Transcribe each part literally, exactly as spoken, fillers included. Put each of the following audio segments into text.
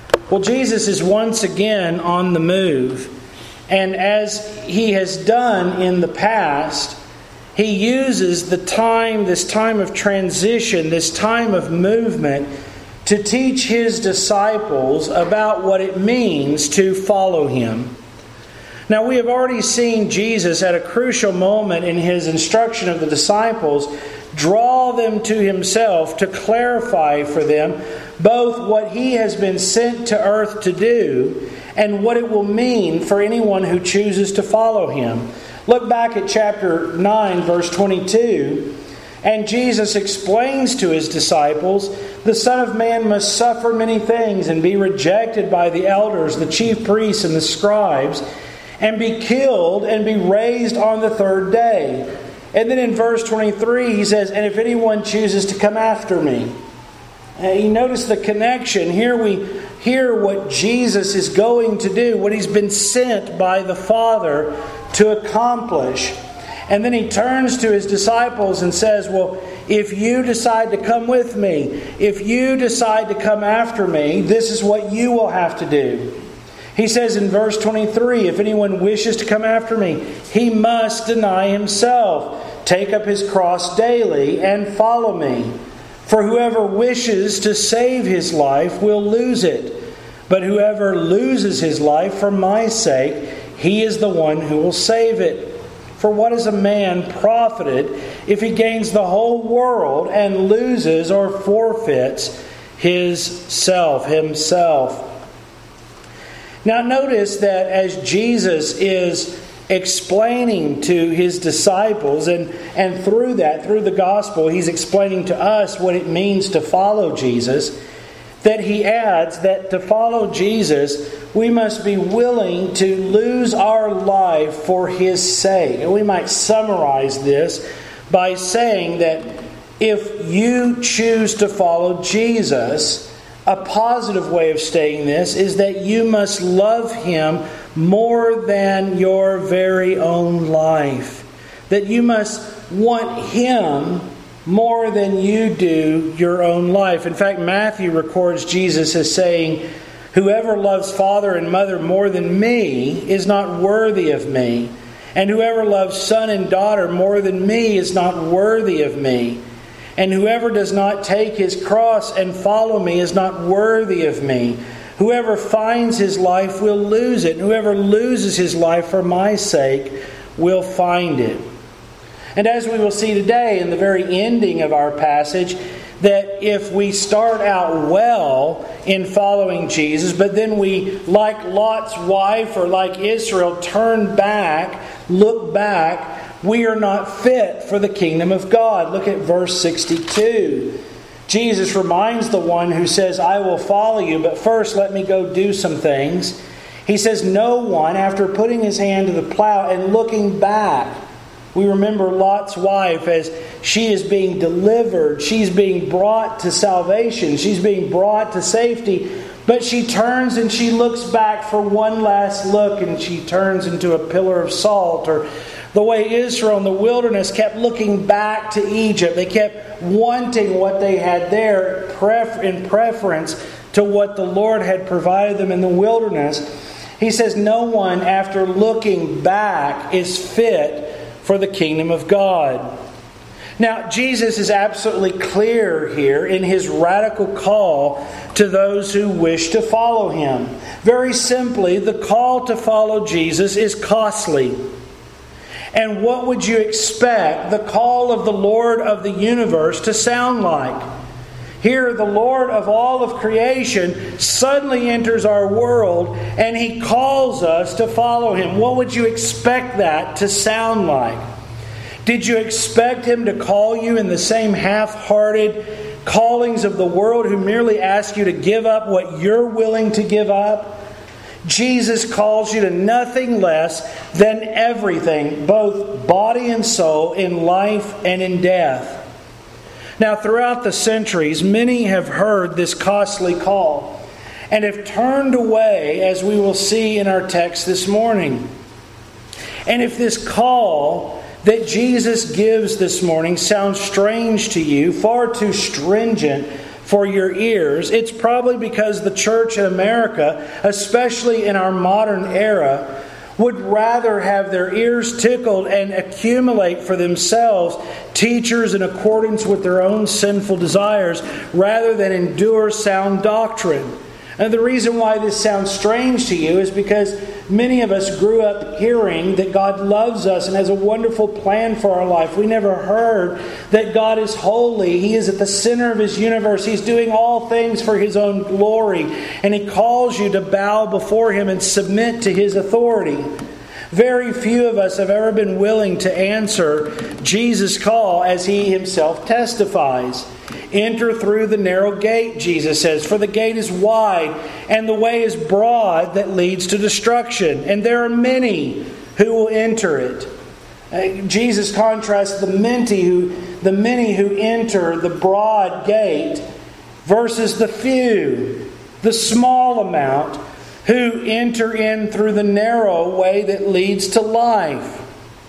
Well, Jesus is once again on the move. And as He has done in the past, He uses the time, this time of transition, this time of movement, to teach His disciples about what it means to follow Him. Now, we have already seen Jesus at a crucial moment in His instruction of the disciples draw them to Himself to clarify for them both what He has been sent to earth to do and what it will mean for anyone who chooses to follow Him. Look back at chapter nine, verse twenty-two. And Jesus explains to His disciples, the Son of Man must suffer many things and be rejected by the elders, the chief priests, and the scribes, and be killed and be raised on the third day. And then in verse twenty-three, He says, and if anyone chooses to come after me. And you notice the connection. Here we hear what Jesus is going to do, what He's been sent by the Father to accomplish. And then He turns to His disciples and says, well, if you decide to come with me, if you decide to come after me, this is what you will have to do. He says in verse twenty-three, if anyone wishes to come after me, he must deny himself, take up his cross daily, and follow me. For whoever wishes to save his life will lose it. But whoever loses his life for my sake, he is the one who will save it. For what is a man profited if he gains the whole world and loses or forfeits his self, himself? Now notice that as Jesus is explaining to His disciples, and, and through that, through the gospel, He's explaining to us what it means to follow Jesus, that He adds that to follow Jesus, we must be willing to lose our life for His sake. And we might summarize this by saying that if you choose to follow Jesus, a positive way of stating this is that you must love Him more than your very own life. That you must want Him more than you do your own life. In fact, Matthew records Jesus as saying, whoever loves father and mother more than me is not worthy of me. And whoever loves son and daughter more than me is not worthy of me. And whoever does not take his cross and follow me is not worthy of me. Whoever finds his life will lose it. And whoever loses his life for my sake will find it. And as we will see today in the very ending of our passage, that if we start out well in following Jesus, but then we, like Lot's wife or like Israel, turn back, look back, we are not fit for the kingdom of God. Look at verse sixty-two. Jesus reminds the one who says, I will follow you, but first let me go do some things. He says, no one, after putting his hand to the plow and looking back. We remember Lot's wife as she is being delivered. She's being brought to salvation. She's being brought to safety. But she turns and she looks back for one last look, and she turns into a pillar of salt. Or the way Israel in the wilderness kept looking back to Egypt. They kept wanting what they had there in preference to what the Lord had provided them in the wilderness. He says no one, after looking back, is fit for the kingdom of God. Now, Jesus is absolutely clear here in His radical call to those who wish to follow Him. Very simply, the call to follow Jesus is costly. And what would you expect the call of the Lord of the universe to sound like? Here, the Lord of all of creation suddenly enters our world and He calls us to follow Him. What would you expect that to sound like? Did you expect Him to call you in the same half-hearted callings of the world who merely ask you to give up what you're willing to give up? Jesus calls you to nothing less than everything, both body and soul, in life and in death. Now, throughout the centuries, many have heard this costly call and have turned away, as we will see in our text this morning. And if this call that Jesus gives this morning sounds strange to you, far too stringent, for your ears, it's probably because the church in America, especially in our modern era, would rather have their ears tickled and accumulate for themselves teachers in accordance with their own sinful desires rather than endure sound doctrine. And the reason why this sounds strange to you is because many of us grew up hearing that God loves us and has a wonderful plan for our life. We never heard that God is holy. He is at the center of His universe. He's doing all things for His own glory. And He calls you to bow before Him and submit to His authority. Very few of us have ever been willing to answer Jesus' call as He Himself testifies. Enter through the narrow gate, Jesus says, for the gate is wide and the way is broad that leads to destruction, and there are many who will enter it. Uh, Jesus contrasts the many who the many who enter the broad gate versus the few, the small amount, who enter in through the narrow way that leads to life.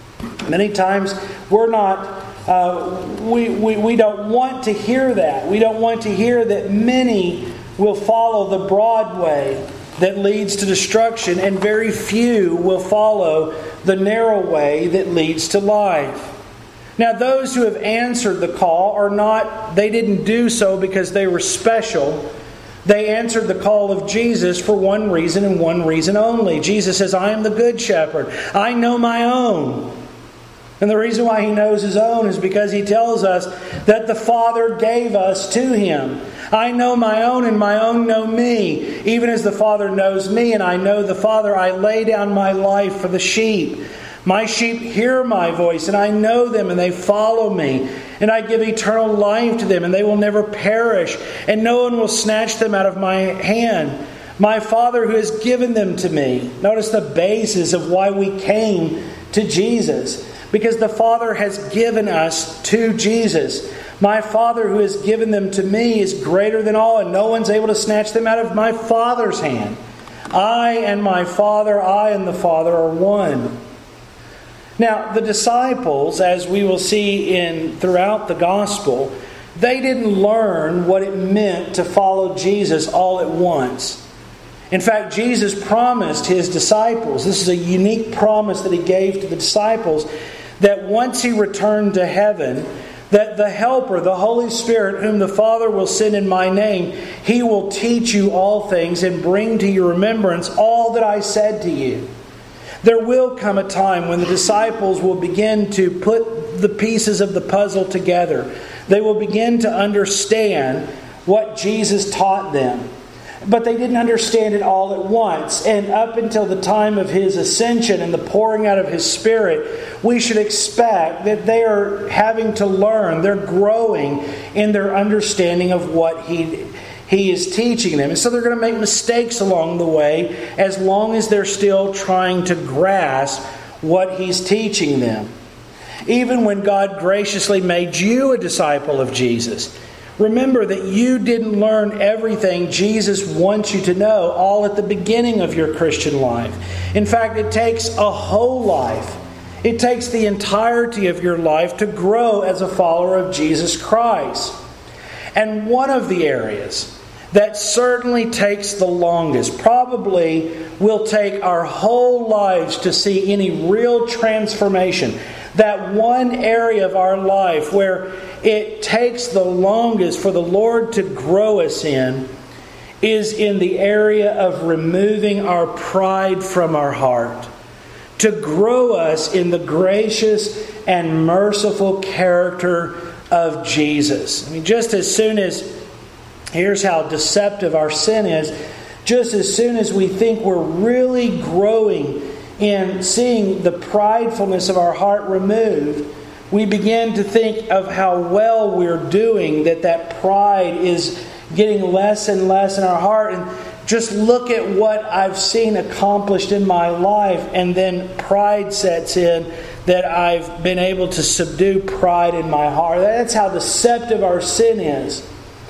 Many times we're not Uh, we, we, we don't want to hear that. We don't want to hear that many will follow the broad way that leads to destruction, and very few will follow the narrow way that leads to life. Now, those who have answered the call are not, they didn't do so because they were special. They answered the call of Jesus for one reason and one reason only. Jesus says, I am the good shepherd. I know my own. And the reason why He knows His own is because He tells us that the Father gave us to Him. I know my own and my own know me. Even as the Father knows me and I know the Father, I lay down my life for the sheep. My sheep hear my voice and I know them and they follow me. And I give eternal life to them and they will never perish. And no one will snatch them out of my hand. My Father who has given them to me. Notice the basis of why we came to Jesus. Because the Father has given us to Jesus. My Father who has given them to me is greater than all, and no one's able to snatch them out of my Father's hand. I and my Father, I and the Father are one. Now, the disciples, as we will see in throughout the Gospel, they didn't learn what it meant to follow Jesus all at once. In fact, Jesus promised His disciples, this is a unique promise that He gave to the disciples, that once He returned to heaven, that the Helper, the Holy Spirit, whom the Father will send in my name, He will teach you all things and bring to your remembrance all that I said to you. There will come a time when the disciples will begin to put the pieces of the puzzle together. They will begin to understand what Jesus taught them. But they didn't understand it all at once. And up until the time of His ascension and the pouring out of His Spirit, we should expect that they are having to learn. They're growing in their understanding of what He, he is teaching them. And so they're going to make mistakes along the way as long as they're still trying to grasp what He's teaching them. Even when God graciously made you a disciple of Jesus, remember that you didn't learn everything Jesus wants you to know all at the beginning of your Christian life. In fact, it takes a whole life. It takes the entirety of your life to grow as a follower of Jesus Christ. And one of the areas that certainly takes the longest, probably will take our whole lives to see any real transformation, that one area of our life where it takes the longest for the Lord to grow us in is in the area of removing our pride from our heart. To grow us in the gracious and merciful character of Jesus. I mean, just as soon as, here's how deceptive our sin is, just as soon as we think we're really growing in seeing the pridefulness of our heart removed, we begin to think of how well we're doing, that that pride is getting less and less in our heart. And just look at what I've seen accomplished in my life, and then pride sets in that I've been able to subdue pride in my heart. That's how deceptive our sin is.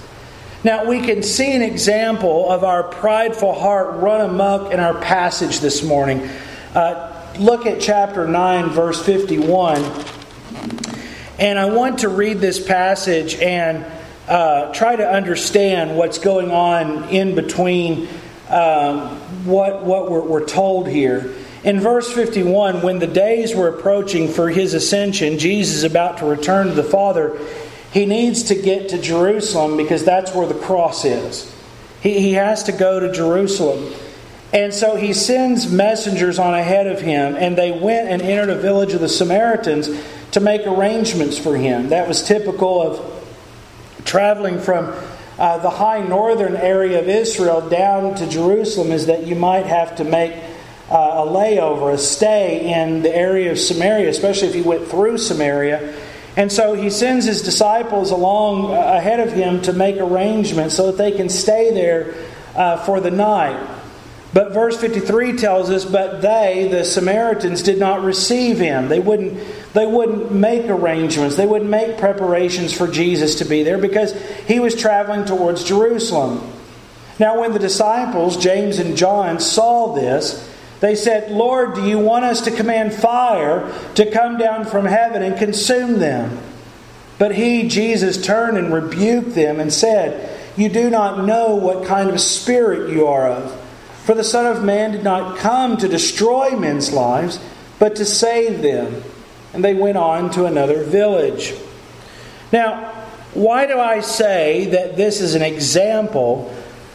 Now, we can see an example of our prideful heart run amok in our passage this morning. Uh, look at chapter nine, verse fifty-one. And I want to read this passage and uh, try to understand what's going on in between um, what, what we're, we're told here. In verse fifty-one, when the days were approaching for His ascension, Jesus is about to return to the Father. He needs to get to Jerusalem because that's where the cross is. He, he has to go to Jerusalem. And so He sends messengers on ahead of Him, and they went and entered a village of the Samaritans to make arrangements for Him. That was typical of traveling from uh, the high northern area of Israel down to Jerusalem, is that you might have to make uh, a layover, a stay in the area of Samaria, especially if you went through Samaria. And so He sends His disciples along ahead of Him to make arrangements so that they can stay there uh, for the night. But verse fifty-three tells us, but they, the Samaritans, did not receive Him. They wouldn't, they wouldn't make arrangements. They wouldn't make preparations for Jesus to be there because He was traveling towards Jerusalem. Now when the disciples, James and John, saw this, they said, Lord, do you want us to command fire to come down from heaven and consume them? But He, Jesus, turned and rebuked them and said, you do not know what kind of spirit you are of. For the Son of Man did not come to destroy men's lives, but to save them. And they went on to another village. Now, why do I say that this is an example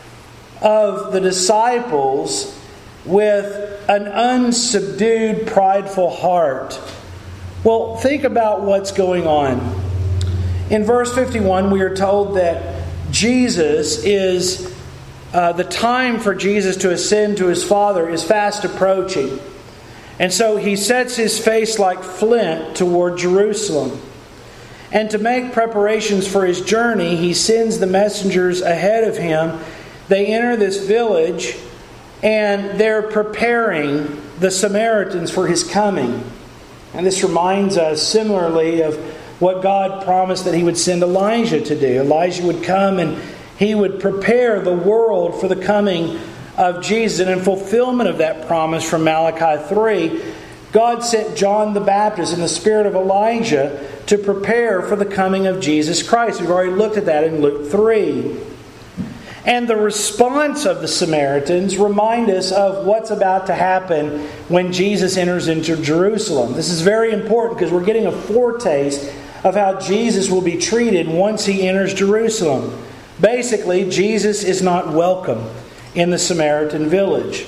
of the disciples with an unsubdued, prideful heart? Well, think about what's going on. In verse fifty-one, we are told that Jesus is, uh, the time for Jesus to ascend to His Father is fast approaching. And so He sets His face like flint toward Jerusalem. And to make preparations for His journey, He sends the messengers ahead of Him. They enter this village, and they're preparing the Samaritans for His coming. And this reminds us similarly of what God promised that He would send Elijah to do. Elijah would come and he would prepare the world for the coming of Jesus. And in fulfillment of that promise from Malachi three, God sent John the Baptist in the spirit of Elijah to prepare for the coming of Jesus Christ. We've already looked at that in Luke three. And the response of the Samaritans remind us of what's about to happen when Jesus enters into Jerusalem. This is very important because we're getting a foretaste of how Jesus will be treated once He enters Jerusalem. Basically, Jesus is not welcome in the Samaritan village.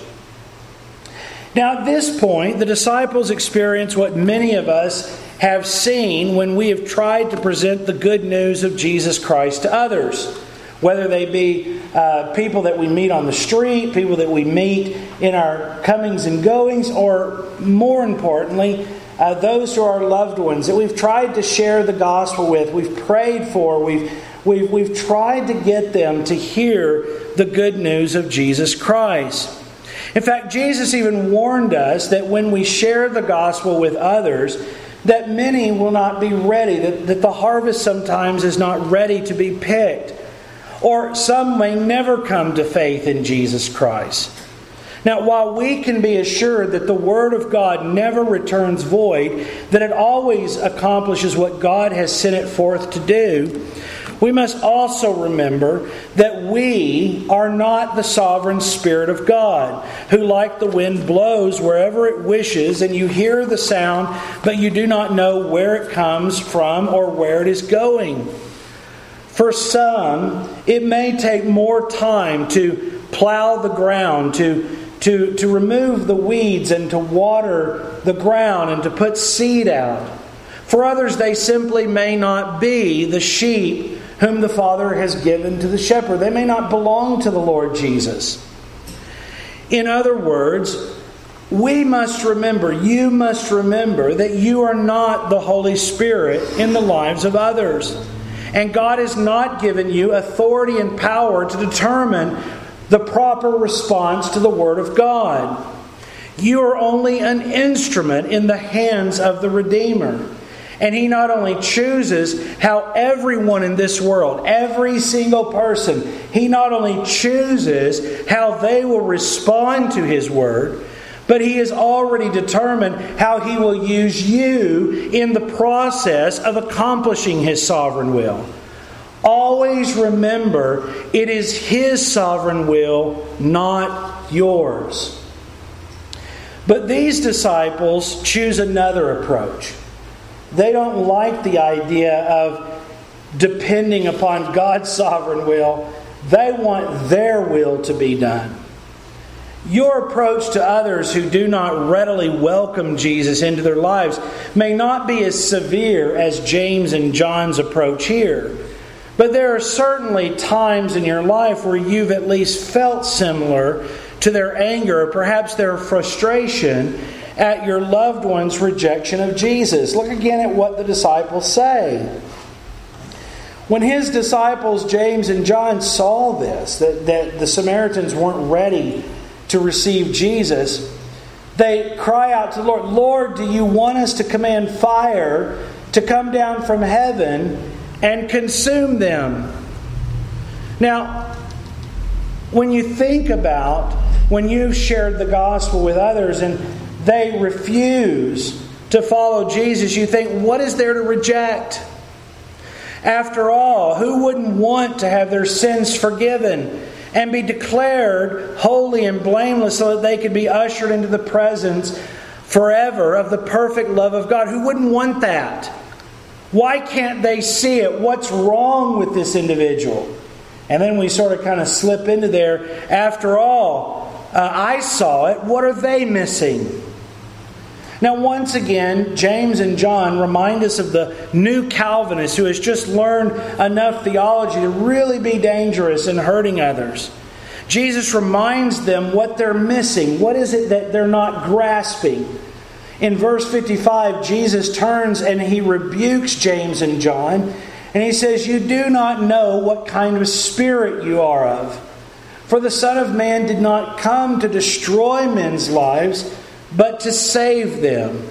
Now at this point, the disciples experience what many of us have seen when we have tried to present the good news of Jesus Christ to others. Whether they be uh, people that we meet on the street, people that we meet in our comings and goings, or more importantly, uh, those who are our loved ones that we've tried to share the gospel with, we've prayed for, we've, we've, we've tried to get them to hear the good news of Jesus Christ. In fact, Jesus even warned us that when we share the gospel with others, that many will not be ready, that, that the harvest sometimes is not ready to be picked. Or some may never come to faith in Jesus Christ. Now, while we can be assured that the Word of God never returns void, that it always accomplishes what God has sent it forth to do, we must also remember that we are not the sovereign Spirit of God, who like the wind blows wherever it wishes, and you hear the sound, but you do not know where it comes from or where it is going. For some, it may take more time to plow the ground, to, to, to remove the weeds and to water the ground and to put seed out. For others, they simply may not be the sheep whom the Father has given to the shepherd. They may not belong to the Lord Jesus. In other words, we must remember, you must remember that you are not the Holy Spirit in the lives of others. And God has not given you authority and power to determine the proper response to the Word of God. You are only an instrument in the hands of the Redeemer. And He not only chooses how everyone in this world, every single person, He not only chooses how they will respond to His Word, but He has already determined how He will use you in the process of accomplishing His sovereign will. Always remember, it is His sovereign will, not yours. But these disciples choose another approach. They don't like the idea of depending upon God's sovereign will. They want their will to be done. Your approach to others who do not readily welcome Jesus into their lives may not be as severe as James and John's approach here. But there are certainly times in your life where you've at least felt similar to their anger, or perhaps their frustration at your loved one's rejection of Jesus. Look again at what the disciples say. When His disciples, James and John, saw this, that, that the Samaritans weren't ready to receive Jesus, they cry out to the Lord, "Lord, do you want us to command fire to come down from heaven and consume them?" Now, when you think about when you've shared the gospel with others and they refuse to follow Jesus, you think, what is there to reject? After all, who wouldn't want to have their sins forgiven and be declared holy and blameless so that they could be ushered into the presence forever of the perfect love of God? Who wouldn't want that? Why can't they see it? What's wrong with this individual? And then we sort of kind of slip into there. After all, uh, I saw it. What are they missing? Now, once again, James and John remind us of the new Calvinist who has just learned enough theology to really be dangerous in hurting others. Jesus reminds them what they're missing. What is it that they're not grasping? In verse fifty-five, Jesus turns and He rebukes James and John. And He says, "You do not know what kind of spirit you are of. For the Son of Man did not come to destroy men's lives, but to save them."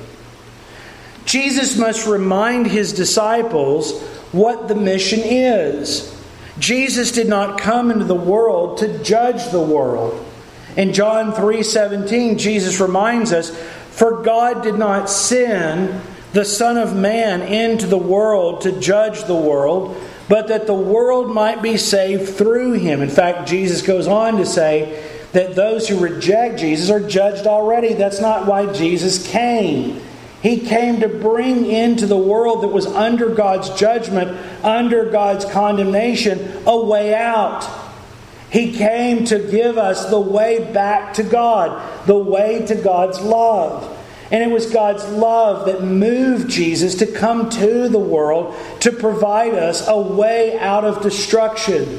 Jesus must remind His disciples what the mission is. Jesus did not come into the world to judge the world. In John three seventeen, Jesus reminds us, "For God did not send the Son of Man into the world to judge the world, but that the world might be saved through Him." In fact, Jesus goes on to say that those who reject Jesus are judged already. That's not why Jesus came. He came to bring into the world that was under God's judgment, under God's condemnation, a way out. He came to give us the way back to God, the way to God's love. And it was God's love that moved Jesus to come to the world to provide us a way out of destruction.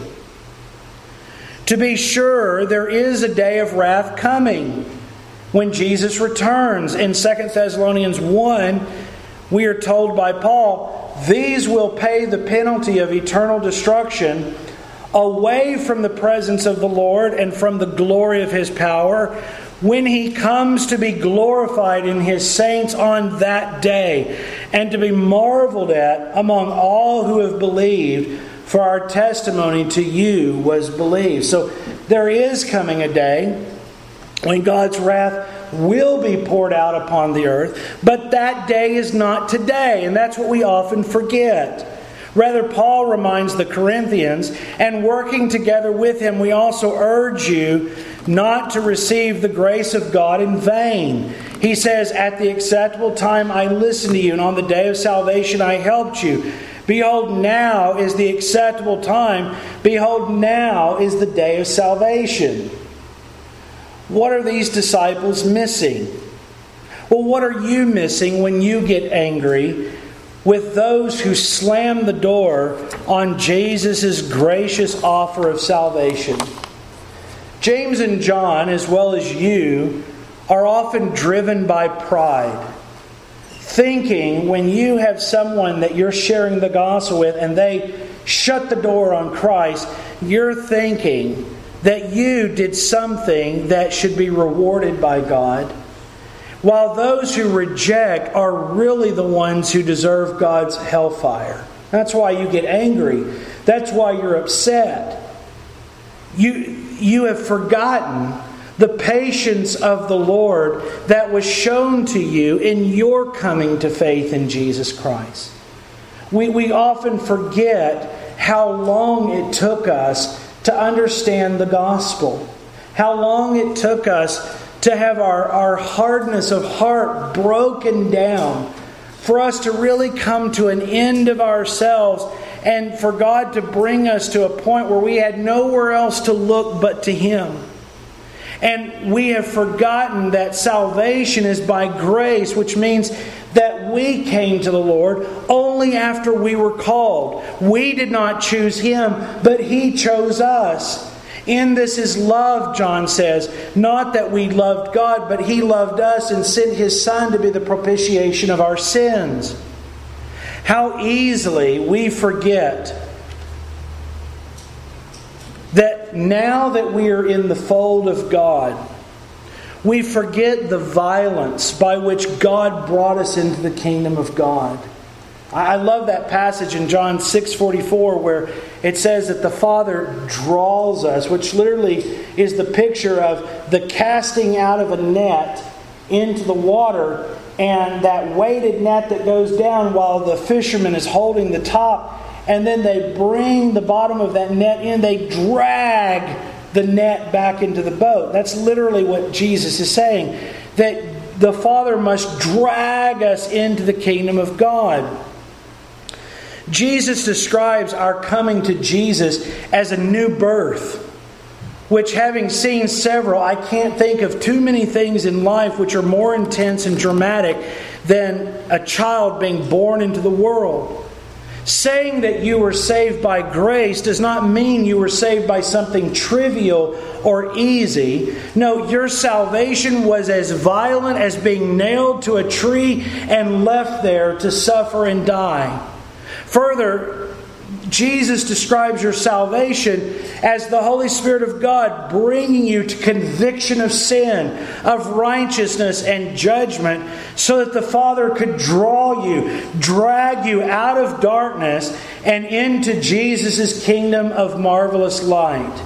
To be sure, there is a day of wrath coming when Jesus returns. In Second Thessalonians one, we are told by Paul, "These will pay the penalty of eternal destruction away from the presence of the Lord and from the glory of His power, when He comes to be glorified in His saints on that day, and to be marveled at among all who have believed, for our testimony to you was believed." So there is coming a day when God's wrath will be poured out upon the earth, but that day is not today, and that's what we often forget. Rather, Paul reminds the Corinthians, and working together with him, we also urge you not to receive the grace of God in vain. He says, "At the acceptable time I listened to you, and on the day of salvation I helped you. Behold, now is the acceptable time. Behold, now is the day of salvation." What are these disciples missing? Well, what are you missing when you get angry with those who slam the door on Jesus' gracious offer of salvation? James and John, as well as you, are often driven by pride. Thinking when you have someone that you're sharing the gospel with and they shut the door on Christ, you're thinking that you did something that should be rewarded by God, while those who reject are really the ones who deserve God's hellfire. That's why you get angry. That's why you're upset. You, you have forgotten the patience of the Lord that was shown to you in your coming to faith in Jesus Christ. We, we often forget how long it took us to understand the gospel. How long it took us to have our, our hardness of heart broken down. For us to really come to an end of ourselves. And for God to bring us to a point where we had nowhere else to look but to Him. And we have forgotten that salvation is by grace, which means that we came to the Lord only after we were called. We did not choose Him, but He chose us. In this is love, John says. Not that we loved God, but He loved us and sent His Son to be the propitiation of our sins. How easily we forget that now that we are in the fold of God, we forget the violence by which God brought us into the kingdom of God. I love that passage in John six forty-four where it says that the Father draws us, which literally is the picture of the casting out of a net into the water and that weighted net that goes down while the fisherman is holding the top, and then they bring the bottom of that net in, they drag the net back into the boat. That's literally what Jesus is saying, that the Father must drag us into the kingdom of God. Jesus describes our coming to Jesus as a new birth, which, having seen several, I can't think of too many things in life which are more intense and dramatic than a child being born into the world. Saying that you were saved by grace does not mean you were saved by something trivial or easy. No, your salvation was as violent as being nailed to a tree and left there to suffer and die. Further, Jesus describes your salvation as the Holy Spirit of God bringing you to conviction of sin, of righteousness and judgment, so that the Father could draw you, drag you out of darkness and into Jesus' kingdom of marvelous light.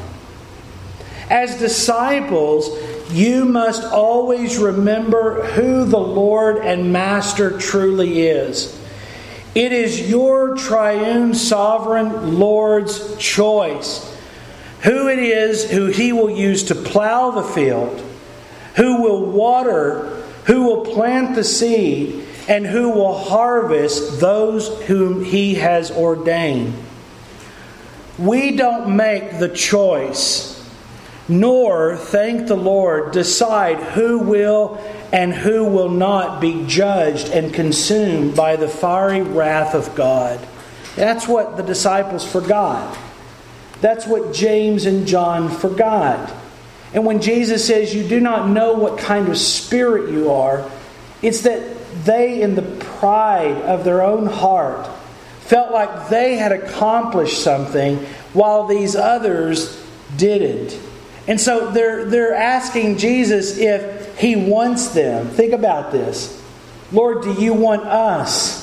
As disciples, you must always remember who the Lord and Master truly is. It is your triune sovereign Lord's choice who it is who He will use to plow the field, who will water, who will plant the seed, and who will harvest those whom He has ordained. We don't make the choice, nor, thank the Lord, decide who will and who will not be judged and consumed by the fiery wrath of God. That's what the disciples forgot. That's what James and John forgot. And when Jesus says you do not know what kind of spirit you are, it's that they, in the pride of their own heart, felt like they had accomplished something while these others didn't. And so they're they're asking Jesus if He wants them. Think about this. Lord, do you want us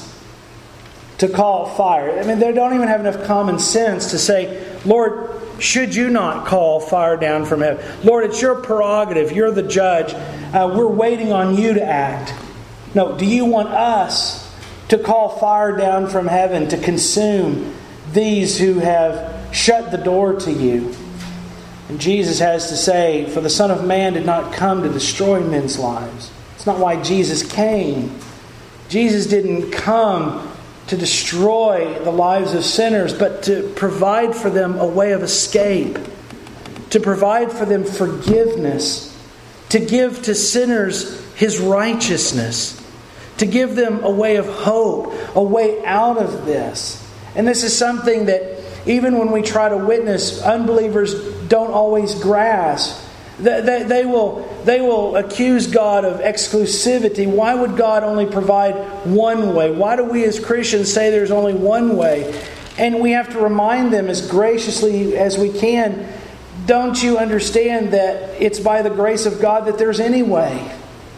to call fire? I mean, they don't even have enough common sense to say, Lord, should you not call fire down from heaven? Lord, it's your prerogative. You're the judge. Uh, we're waiting on you to act. No, do you want us to call fire down from heaven to consume these who have shut the door to you? And Jesus has to say, for the Son of Man did not come to destroy men's lives. It's not why Jesus came. Jesus didn't come to destroy the lives of sinners, but to provide for them a way of escape, to provide for them forgiveness, to give to sinners His righteousness, to give them a way of hope, a way out of this. And this is something that even when we try to witness, unbelievers don't always grasp. They, they, they, will, they will accuse God of exclusivity. Why would God only provide one way? Why do we as Christians say there's only one way? And we have to remind them as graciously as we can, don't you understand that it's by the grace of God that there's any way?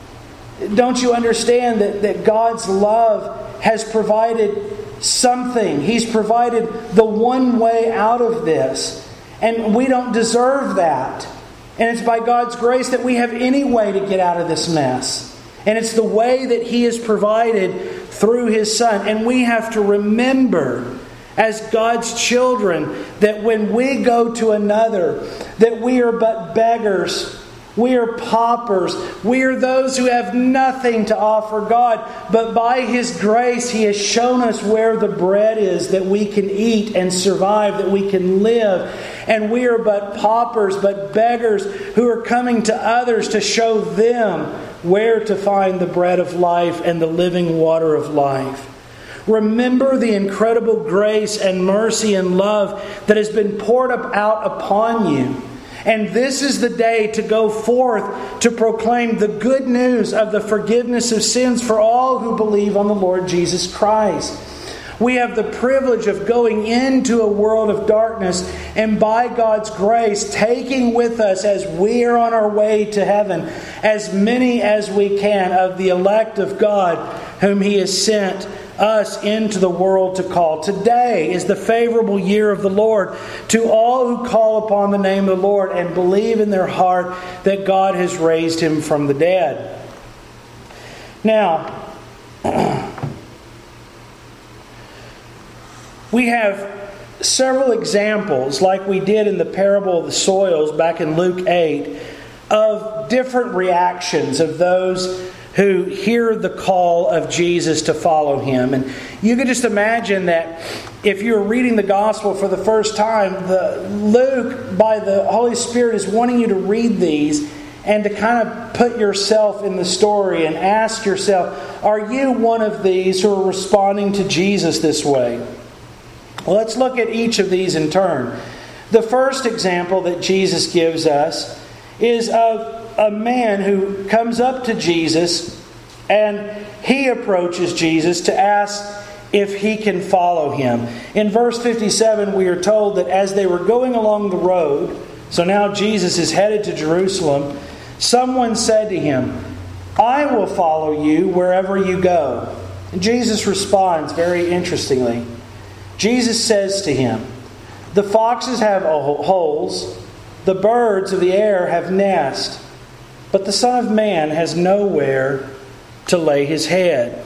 Don't you understand that, that God's love has provided something? He's provided the one way out of this. And we don't deserve that. And it's by God's grace that we have any way to get out of this mess. And it's the way that He has provided through His Son. And we have to remember, as God's children, that when we go to another, that we are but beggars. We are paupers. We are those who have nothing to offer God. But by His grace, He has shown us where the bread is that we can eat and survive, that we can live. And we are but paupers, but beggars who are coming to others to show them where to find the bread of life and the living water of life. Remember the incredible grace and mercy and love that has been poured out upon you. And this is the day to go forth to proclaim the good news of the forgiveness of sins for all who believe on the Lord Jesus Christ. We have the privilege of going into a world of darkness and by God's grace taking with us as we are on our way to heaven as many as we can of the elect of God whom He has sent us into the world to call. Today is the favorable year of the Lord to all who call upon the name of the Lord and believe in their heart that God has raised Him from the dead. Now, we have several examples, like we did in the parable of the soils back in Luke eight, of different reactions of those who hear the call of Jesus to follow Him. And you can just imagine that if you're reading the Gospel for the first time, the Luke, by the Holy Spirit, is wanting you to read these and to kind of put yourself in the story and ask yourself, are you one of these who are responding to Jesus this way? Well, let's look at each of these in turn. The first example that Jesus gives us is of a man who comes up to Jesus and he approaches Jesus to ask if he can follow Him. In verse fifty-seven, we are told that as they were going along the road, so now Jesus is headed to Jerusalem, someone said to Him, I will follow you wherever you go. And Jesus responds very interestingly. Jesus says to him, the foxes have holes, the birds of the air have nests, but the Son of Man has nowhere to lay His head.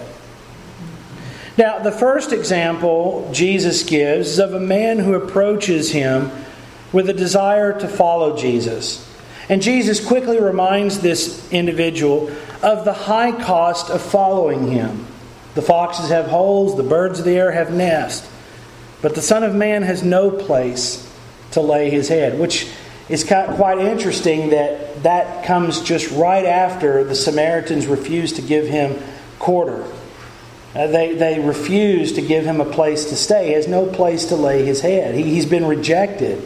Now, the first example Jesus gives is of a man who approaches Him with a desire to follow Jesus. And Jesus quickly reminds this individual of the high cost of following Him. The foxes have holes, the birds of the air have nests, but the Son of Man has no place to lay His head, which is quite interesting that that comes just right after the Samaritans refused to give Him quarter. Uh, they, they refused to give Him a place to stay. He has no place to lay His head. He, he's been rejected.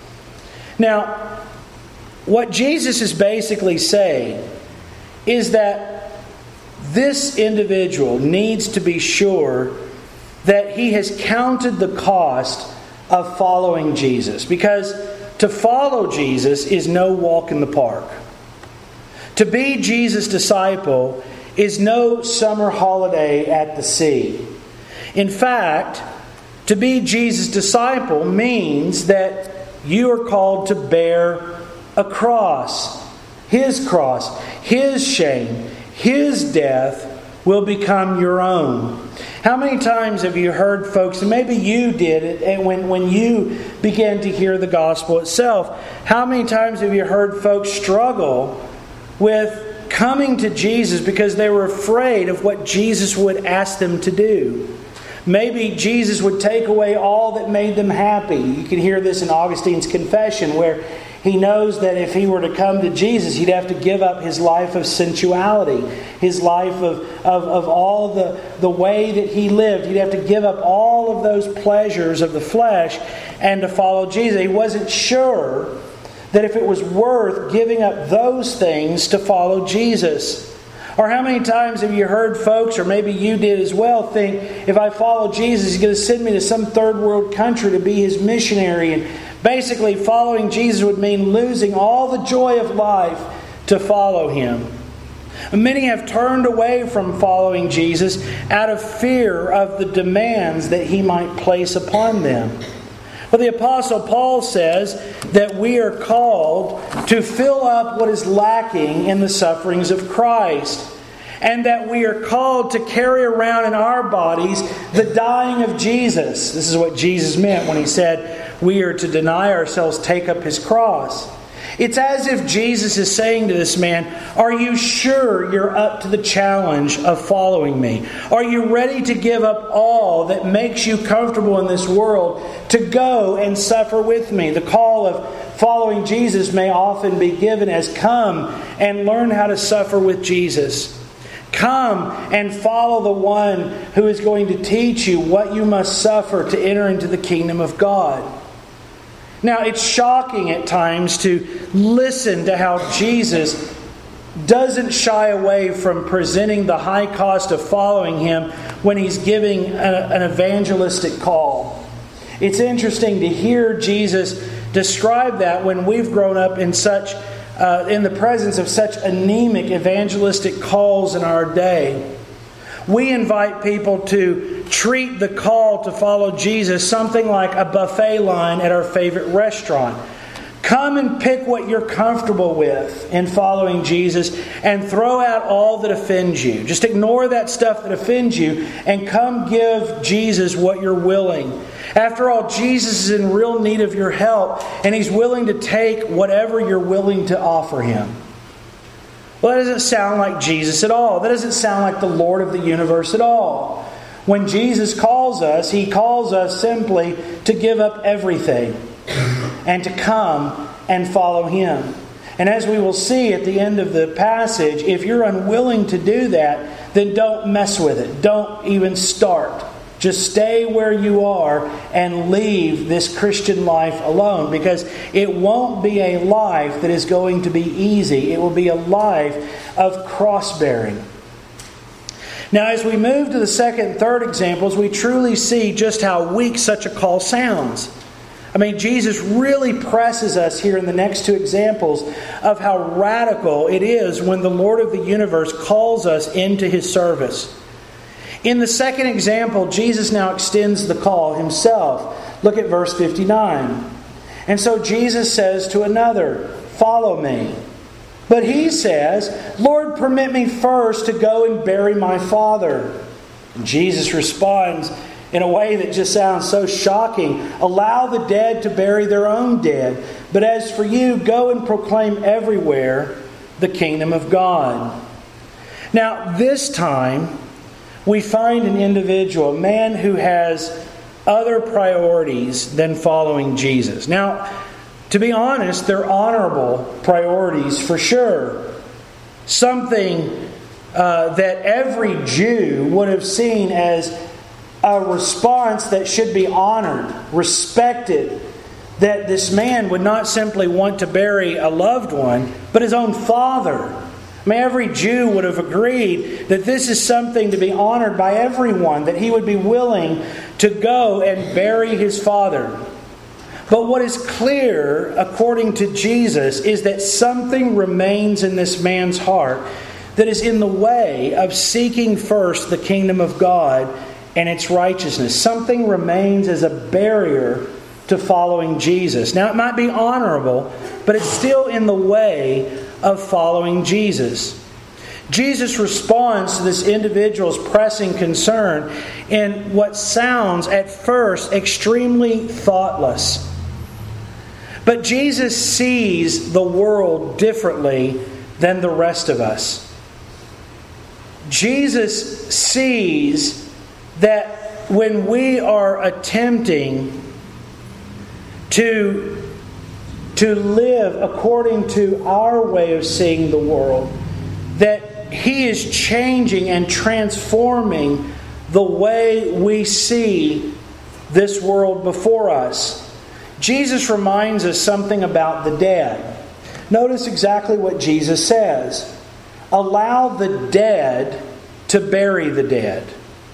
Now, what Jesus is basically saying is that this individual needs to be sure that he has counted the cost of following Jesus. Because to follow Jesus is no walk in the park. To be Jesus' disciple is no summer holiday at the sea. In fact, to be Jesus' disciple means that you are called to bear a cross. His cross, His shame, His death will become your own. How many times have you heard folks, and maybe you did it, and when, when you began to hear the gospel itself, how many times have you heard folks struggle with coming to Jesus because they were afraid of what Jesus would ask them to do? Maybe Jesus would take away all that made them happy. You can hear this in Augustine's Confession, where he knows that if he were to come to Jesus, he'd have to give up his life of sensuality, his life of, of, of all the, the way that he lived. He'd have to give up all of those pleasures of the flesh and to follow Jesus. He wasn't sure that if it was worth giving up those things to follow Jesus. Or how many times have you heard folks, or maybe you did as well, think, if I follow Jesus, He's going to send me to some third world country to be His missionary. And basically following Jesus would mean losing all the joy of life to follow Him. Many have turned away from following Jesus out of fear of the demands that He might place upon them. Well, the Apostle Paul says that we are called to fill up what is lacking in the sufferings of Christ. And that we are called to carry around in our bodies The dying of Jesus. This is what Jesus meant when He said we are to deny ourselves, take up His cross. It's as if Jesus is saying to this man, are you sure you're up to the challenge of following me? Are you ready to give up all that makes you comfortable in this world to go and suffer with me? The call of following Jesus may often be given as come and learn how to suffer with Jesus. Come and follow the one who is going to teach you what you must suffer to enter into the kingdom of God. Now, it's shocking at times to listen to how Jesus doesn't shy away from presenting the high cost of following Him when He's giving a, an evangelistic call. It's interesting to hear Jesus describe that when we've grown up in such uh, in the presence of such anemic evangelistic calls in our day. We invite people to treat the call to follow Jesus something like a buffet line at our favorite restaurant. Come and pick what you're comfortable with in following Jesus and throw out all that offends you. Just ignore that stuff that offends you and come give Jesus what you're willing. After all, Jesus is in real need of your help and He's willing to take whatever you're willing to offer Him. Well, that doesn't sound like Jesus at all. That doesn't sound like the Lord of the universe at all. When Jesus calls us, He calls us simply to give up everything and to come and follow Him. And as we will see at the end of the passage, if you're unwilling to do that, then don't mess with it. Don't even start. Just stay where you are and leave this Christian life alone, because it won't be a life that is going to be easy. It will be a life of cross-bearing. Now, as we move to the second and third examples, we truly see just how weak such a call sounds. I mean, Jesus really presses us here in the next two examples of how radical it is when the Lord of the universe calls us into His service. In the second example, Jesus now extends the call Himself. Look at verse fifty-nine. And so Jesus says to another, "Follow me." But he says, "Lord, permit me first to go and bury my father." And Jesus responds in a way that just sounds so shocking. "Allow the dead to bury their own dead. But as for you, go and proclaim everywhere the kingdom of God." Now, this time, we find an individual, a man who has other priorities than following Jesus. Now, to be honest, they're honorable priorities for sure. Something uh, that every Jew would have seen as a response that should be honored, respected. That this man would not simply want to bury a loved one, but his own father. I mean, every Jew would have agreed that this is something to be honored by everyone, that he would be willing to go and bury his father. But what is clear, according to Jesus, is that something remains in this man's heart that is in the way of seeking first the kingdom of God and its righteousness. Something remains as a barrier to following Jesus. Now, it might be honorable, but it's still in the way of following Jesus. Jesus responds to this individual's pressing concern in what sounds at first extremely thoughtless. But Jesus sees the world differently than the rest of us. Jesus sees that when we are attempting to to live according to our way of seeing the world, that He is changing and transforming the way we see this world before us. Jesus reminds us something about the dead. Notice exactly what Jesus says. Allow the dead to bury the dead.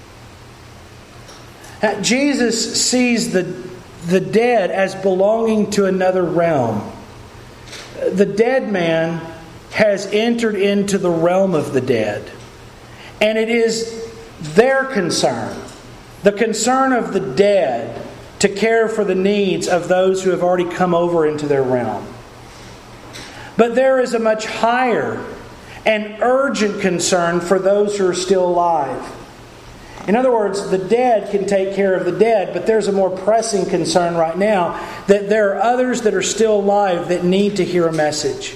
Now, Jesus sees the the dead as belonging to another realm. The dead man has entered into the realm of the dead. And it is their concern, the concern of the dead, to care for the needs of those who have already come over into their realm. But there is a much higher and urgent concern for those who are still alive. In other words, the dead can take care of the dead, but there's a more pressing concern right now that there are others that are still alive that need to hear a message.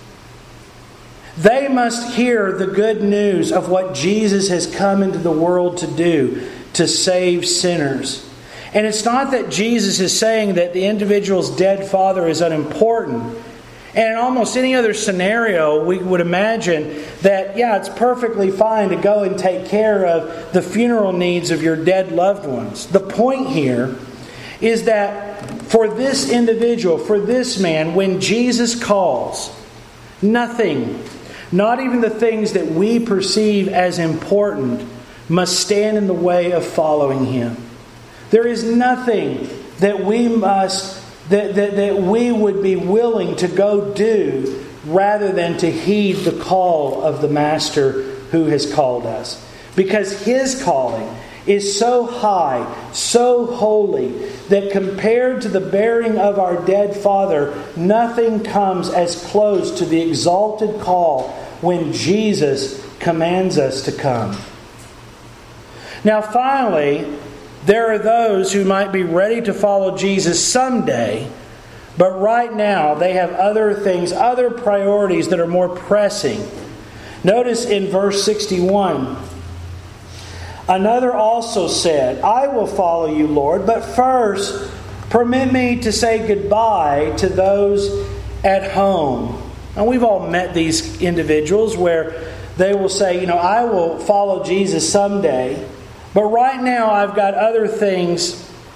They must hear the good news of what Jesus has come into the world to do, to save sinners. And it's not that Jesus is saying that the individual's dead father is unimportant. And in almost any other scenario, we would imagine that, yeah, it's perfectly fine to go and take care of the funeral needs of your dead loved ones. The point here is that for this individual, for this man, when Jesus calls, nothing, not even the things that we perceive as important, must stand in the way of following Him. There is nothing that we must That, that, that we would be willing to go do rather than to heed the call of the Master who has called us. Because His calling is so high, so holy, that compared to the burying of our dead father, nothing comes as close to the exalted call when Jesus commands us to come. Now finally, there are those who might be ready to follow Jesus someday, but right now they have other things, other priorities that are more pressing. Notice in verse sixty-one, another also said, I will follow you, Lord, but first permit me to say goodbye to those at home. And we've all met these individuals where they will say, you know, I will follow Jesus someday, but right now I've got other things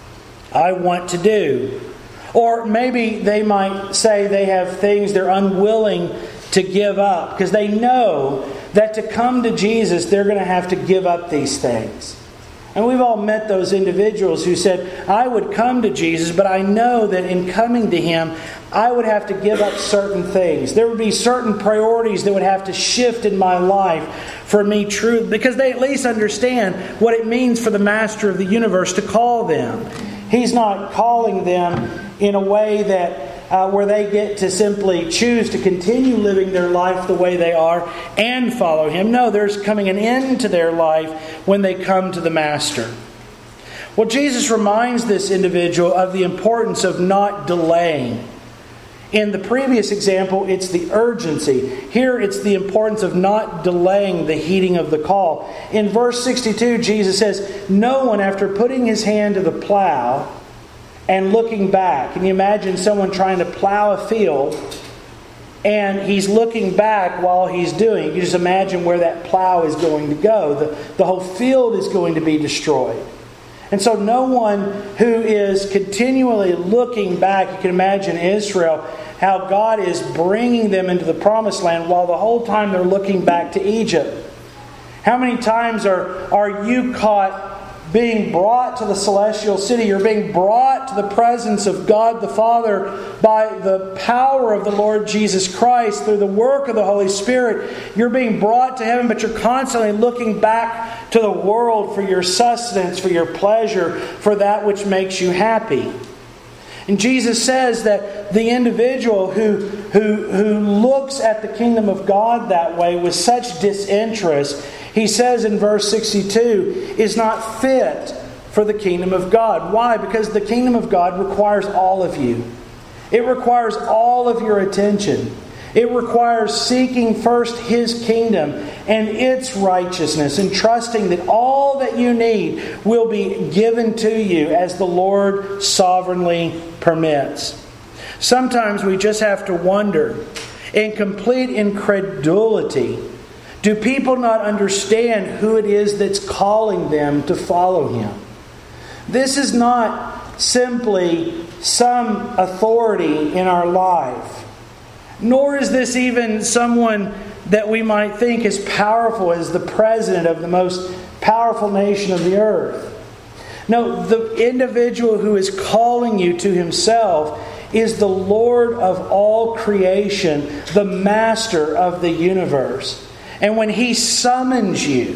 I want to do. Or maybe they might say they have things they're unwilling to give up because they know that to come to Jesus they're going to have to give up these things. And we've all met those individuals who said, I would come to Jesus, but I know that in coming to Him, I would have to give up certain things. There would be certain priorities that would have to shift in my life for me true, because they at least understand what it means for the Master of the universe to call them. He's not calling them in a way that Uh, where they get to simply choose to continue living their life the way they are and follow Him. No, there's coming an end to their life when they come to the Master. Well, Jesus reminds this individual of the importance of not delaying. In the previous example, it's the urgency. Here, it's the importance of not delaying the heeding of the call. In verse sixty-two, Jesus says, no one, after putting his hand to the plow and looking back. Can you imagine someone trying to plow a field and he's looking back while he's doing it? You just imagine where that plow is going to go. The, the whole field is going to be destroyed. And so no one who is continually looking back, you can imagine Israel, how God is bringing them into the promised land while the whole time they're looking back to Egypt. How many times are, are you caught being brought to the celestial city? You're being brought to the presence of God the Father by the power of the Lord Jesus Christ through the work of the Holy Spirit. You're being brought to heaven, but you're constantly looking back to the world for your sustenance, for your pleasure, for that which makes you happy. And Jesus says that the individual who, who, who looks at the kingdom of God that way with such disinterest, He says in verse sixty-two, is not fit for the kingdom of God. Why? Because the kingdom of God requires all of you. It requires all of your attention. It requires seeking first His kingdom and its righteousness and trusting that all that you need will be given to you as the Lord sovereignly permits. Sometimes we just have to wonder, in complete incredulity, do people not understand who it is that's calling them to follow Him? This is not simply some authority in our life. Nor is this even someone that we might think is powerful as the president of the most powerful nation of the earth. No, the individual who is calling you to Himself is the Lord of all creation, the Master of the universe. And when He summons you,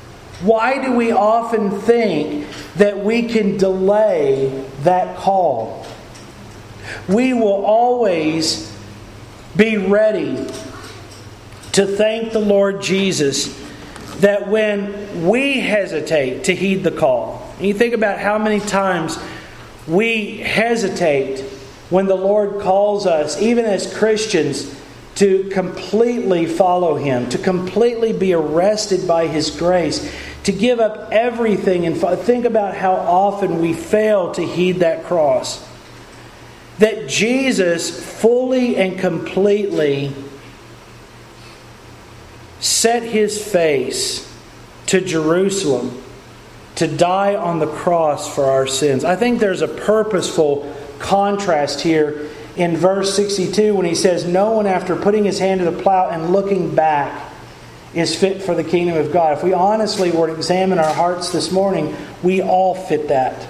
why do we often think that we can delay that call? We will always be ready to thank the Lord Jesus that when we hesitate to heed the call, and you think about how many times we hesitate when the Lord calls us, even as Christians, to completely follow Him, to completely be arrested by His grace, to give up everything, and think about how often we fail to heed that cross. That Jesus fully and completely set His face to Jerusalem to die on the cross for our sins. I think there's a purposeful contrast here in verse sixty-two when He says, "No one after putting his hand to the plow and looking back is fit for the kingdom of God." If we honestly were to examine our hearts this morning, we all fit that.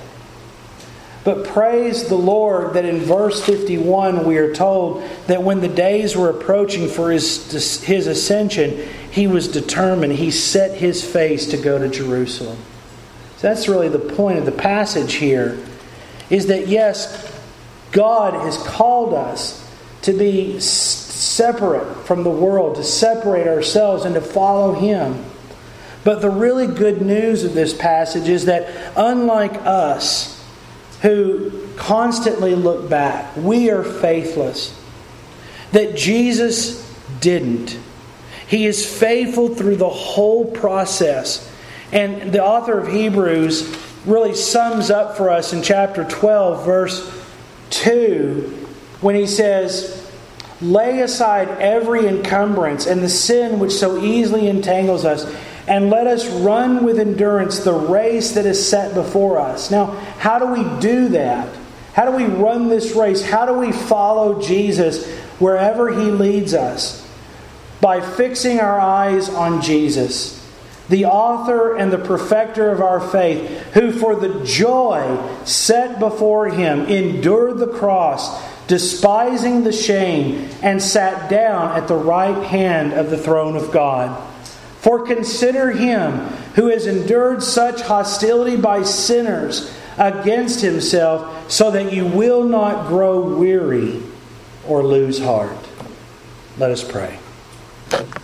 But praise the Lord that in verse fifty-one we are told that when the days were approaching for His, his ascension, He was determined. He set His face to go to Jerusalem. So that's really the point of the passage here, is that yes, God has called us to be separate from the world, to separate ourselves and to follow Him. But the really good news of this passage is that unlike us, who constantly look back, we are faithless. That Jesus didn't. He is faithful through the whole process. And the author of Hebrews really sums up for us in chapter twelve, verse two, when he says, "Lay aside every encumbrance and the sin which so easily entangles us, and let us run with endurance the race that is set before us." Now, how do we do that? How do we run this race? How do we follow Jesus wherever He leads us? By fixing our eyes on Jesus, the author and the perfecter of our faith, who for the joy set before Him endured the cross, despising the shame, and sat down at the right hand of the throne of God. For consider Him who has endured such hostility by sinners against Himself, so that you will not grow weary or lose heart. Let us pray.